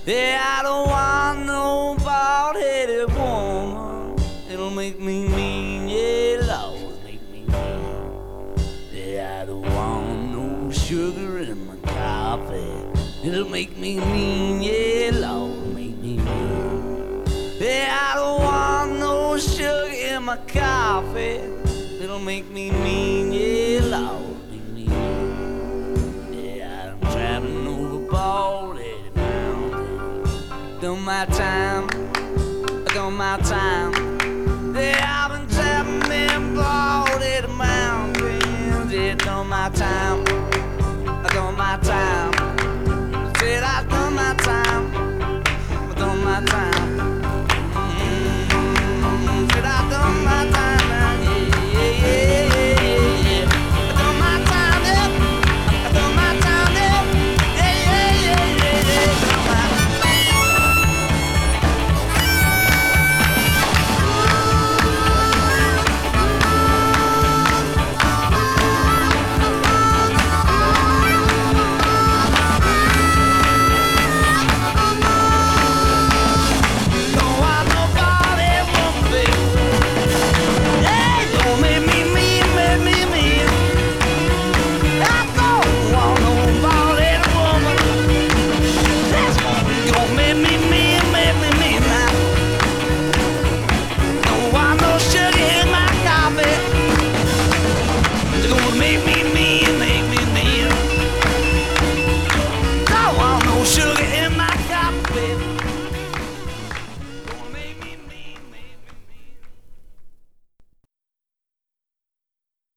Yeah, I don't want no bald-headed woman. It'll make me mean, yeah, Lord, make me mean. Yeah, I don't want no sugar in my coffee. It'll make me mean, yeah, Lord, make me mean. Yeah, I don't want no sugar in my coffee. It'll make me mean, yeah, Lord, make me mean. Yeah, I'm traveling over bald-headed mountains. Done my time,